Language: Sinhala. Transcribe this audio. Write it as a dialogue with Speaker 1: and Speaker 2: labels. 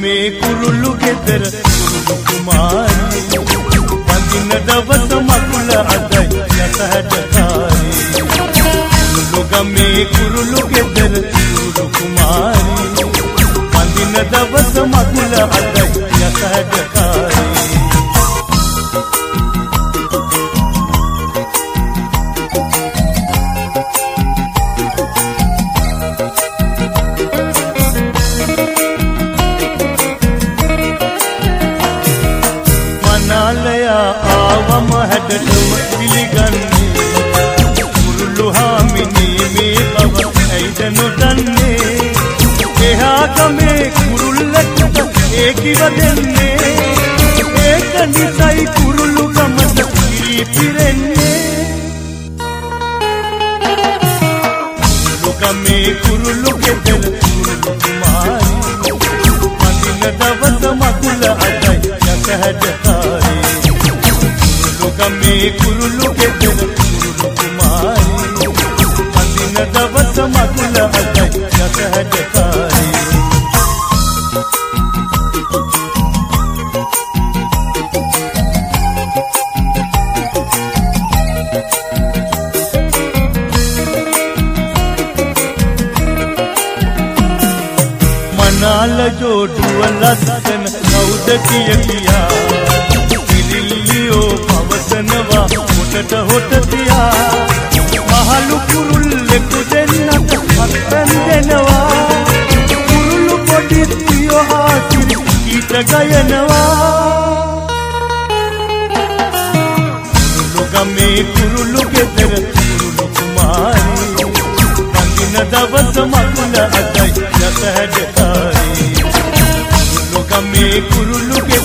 Speaker 1: මේ කුරුළු ගෙදර කුරුළු කුමාරී වඳින දවස මකුල අදයි යසහටකාරී කුරුළු ගමේ කුරුළු ගෙදර කුරුළු කුමාරී වඳින දවස මකුල අදයි යසහටකාරී ආවම හැඩටම පිළිගන්නේ කුරුළු හාමිනේ මේ බව ඇයිද නොදන්නේ එහා ගමේ කුරුල්ලට ඒ කිව දෙන්නේ ඒක නිසයි කුරුළු ගමට පිරිපිරෙන්නේ කුරුළු ගමේ කුරුළු ගෙදර කුරුළු කුමාරී වඳින දවස මකුල අදයි යසහටකාරී ගමේ කුරුළු ගෙදර කුරුළු කුමාරී වඳින දවස මකුල අදයි යසහටකාරී මනාල ජෝඩුව ලස්සන කවුද කියා පවසනවා හොටට හොට තියා මහලු කුරුල්ලෙකු දෙන්නට අත්පැන් දෙනවා කුරුළු පොඩිත්තියෝ ආසිරි ගීත ගයනවා කුරුළු ගමේ කුරුළු ගෙදර කුරුළු කුමාරී වඳින දවස මකුල අදයි යසහටකාරී කුරුළු ගමේ කුරුළු